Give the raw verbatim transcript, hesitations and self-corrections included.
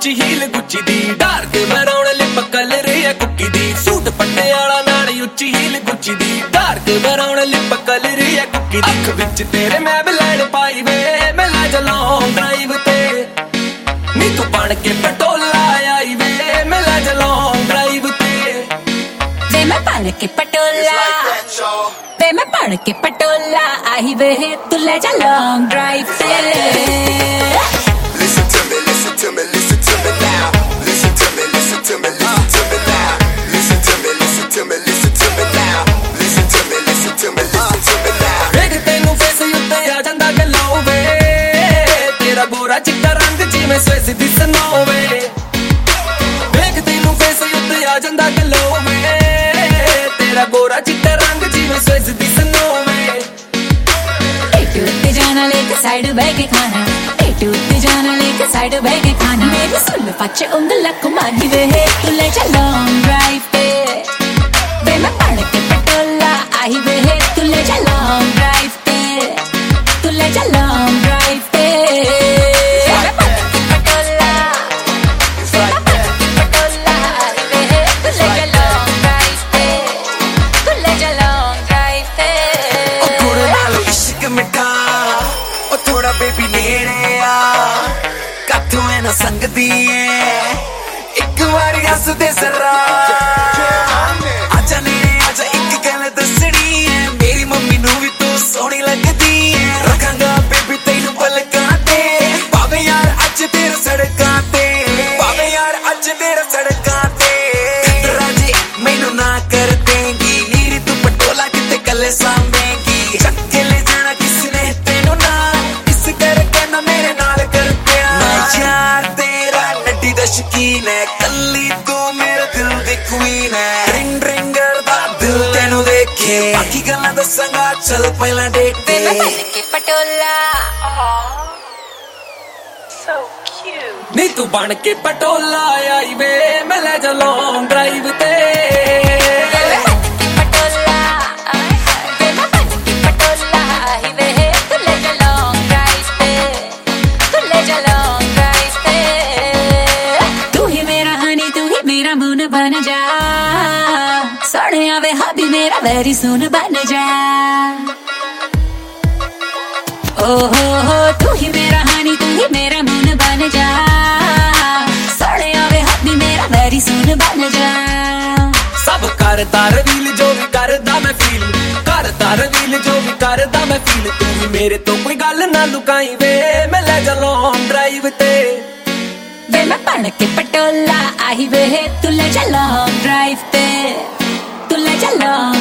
ਉੱਚੀ heel Gucci ਦੀ dark brown lip colour ਹੈ ਕੁੱਕੀ ਦੀ ਸੂਟ ਪਟਿਆਲਾ ਨਾਲ ਉੱਚੀ ਹੀਲ ਗੁੱਚੀ ਦੀ ਡਾਰਕ ਬਰਾਊਨ ਲਿਪ ਕਲਰ ਹੈ ਕੁੱਕੀ ਦੀ ਅੱਖ ਵਿੱਚ ਤੇਰੇ ਮੈਂ ਬਲੈਂਡ ਪਾਈ ਵੇ ਮੈਂ ਲੈ ਚਲਾਂ ਡਰਾਈਵ ਤੇ ਨੀ ਤੂੰ ਬਣ ਕੇ ਪਟੋਲਾ ਆਈ ਵੇ ਮੈਂ ਲੈ ਚਲਾਂ ਡਰਾਈਵ ਤੇ ਵੇ ਮੈਂ ਬਣ ਕੇ ਪਟੋਲਾ ਵੇ ਮੈਂ ਬਣ ਕੇ ਪਟੋਲਾ ਆਈ ਵੇ ਤੂੰ ਲੈ ਜਾ ਲੌਂਗ ਡਰਾਈਵ ਤੇ Listen to me, listen to me, listen to me now. Listen to me, listen to me, listen to me now. Listen to me, listen to me, listen to me now. Listen to me, listen to me, listen to me now. ਵੇਖ ਤੈਨੂੰ face ਉੱਤੇ ਆ ਜਾਂਦਾ ਗਲੋ ਵੇ ਤੇਰਾ ਗੋਰਾ ਚਿੱਟਾ ਰੰਗ ਜਿਵੇਂ ਸਵਿਸ ਦੀ ਸਨੋ ਵੇ ਵੇਖ ਤੈਨੂੰ ਫੇਸ ਉੱਤੇ ਆ ਜਾਂਦਾ ਗਲੋ ਵੇ ਤੇਰਾ ਗੋਰਾ ਚਿੱਟਾ ਰੰਗ ਜਿਵੇਂ ਸਵਿਸ ਦੀ ਸਨੋ ਵੇ टेटू ते जाना लेके साइड बैग खाना टेटू ते जाना लेके साइड बैग खाना मेरी सुन पचे उंगला कुमारी वे तू ले जा लॉन्ग ड्राइव पे वे मैं पढ़ के पटोला आई वे तू ले जा लॉन्ग ड्राइव पे तू ले जा लॉन्ग ड्राइव पे मैं पढ़ के पटोला मैं पढ़ के पटोला आई वे तू ले जा लॉन्ग ड्राइव पे तू ले जा लॉन्ग ड्राइव पे ਕੁੜੇ ਨਾਲ ਇਸ਼ਕ ਮਿੱਠਾ ਉਹ ਥੋੜਾ ਬੇਬੀ ਨੇੜੇ ਆ ਕਾਥੋਂ ਐ ਨਾ ਸੰਗਦੀ ਏ ਇੱਕ ਵਾਰੀ ਹੱਸ ਦੇ ਜ਼ਰਾ ਆਜਾ ਨੇੜੇ ਆਜਾ ਇੱਕ ਗੱਲ ਦੱਸਣੀ ਏ ਮੇਰੀ ਮੰਮੀ ਨੂੰ ਵੀ ਤੂੰ ਸੋਹਣੀ ਲੱਗਦੀ ਏ ਰੱਖਾਂਗਾ ਬੇਬੀ ਤੈਨੂੰ ਪਲਕਾਂ ਤੇ ਭਾਵੇਂ ਯਾਰ ਅੱਜ ਤੇਰੇ ਸੜਕਾਂ ਤੇ ਭਾਵੇਂ ਯਾਰ ਅੱਜ ਤੇਰੇ ਸੜਕਾਂ ਤੇ ਰਾਜੀ ਮੈਨੂੰ ਨਾ ਕਰ ਦੇਂਗੀ ਨੀਰੀ ਤੂੰ ਪਟੋਲਾ ਕਿਤੇ ਕੱਲੇ ਸਾਂਭੇਂਗੀ ਚੱਕ ਕੇ ਲੈ ਜਾਣਾ ਕਿਸ ਨੇ ਤੈਨੂੰ ਨਾ ਇਸ ਕਰਕੇ ਨਾ ਮੇਰੇ ਨਾਲ ਕਰ ਪਿਆ ਮੈਂ ਯਾਰ ਤੇਰਾ ਨੱਡੀ ਦਾ ਸ਼ਕੀਨ ਹੈ ਕੱਲੀ ਤੂੰ ਮੇਰੇ ਦਿਲ ਦੀ ਕੁਈਨ ਹੈ ਰਿੰਗ ਰਿੰਗ ਕਰਦਾ ਦਿਲ ਤੈਨੂੰ ਦੇਖੇ ਬਾਕੀ ਗੱਲਾਂ ਦੱਸਾਂਗਾ ਚੱਲ ਪਹਿਲਾਂ ਡੇਟ ਤੇ वे मैं बन के पटोला ਨੀ ਤੂੰ ਬਣ ਕੇ ਪਟੋਲਾ ਆਈ ਵੇ ਮੈਂ ਲੈ ਜਾ ਲੌਂਗ ਡਰਾਈਵ ਤੇ वे मैं बन के पटोला वे मैं बन के पटोला आई वे तू ले जा लॉन्ग ड्राइव पे तू ले जा लॉन्ग ड्राइव पे तू ही मेरा हनी तू ही मेरा मून बन जा सोने आवे हबी मेरा वेरी सून बन जा ओ हो हो तू ही मेरा हनी तू ही मेरा मून बन जा सोने आवे हबी मेरा वेरी सून बन जा ਸਭ ਕਰਦਾ ਰਵੀਲ ਜੋ ਵੀ ਕਰਦਾ ਮੈਂ ਫੀਲ ਕਰਦਾ ਰਵੀਲ ਜੋ ਵੀ ਕਰਦਾ ਮੈਂ ਫੀਲ ਤੂੰ ਵੀ ਮੇਰੇ ਤੋਂ ਕੋਈ ਗੱਲ ਨਾ ਲੁਕਾਈ ਵੇ ਮੈਂ ਲੈ ਜਾ ਲੌਂਗ ਡਰਾਈਵ ਤੇ वे मैं बन के पटोला आई वे तू ले जा लॉन्ग ड्राइव पे तू ले जा लॉन्ग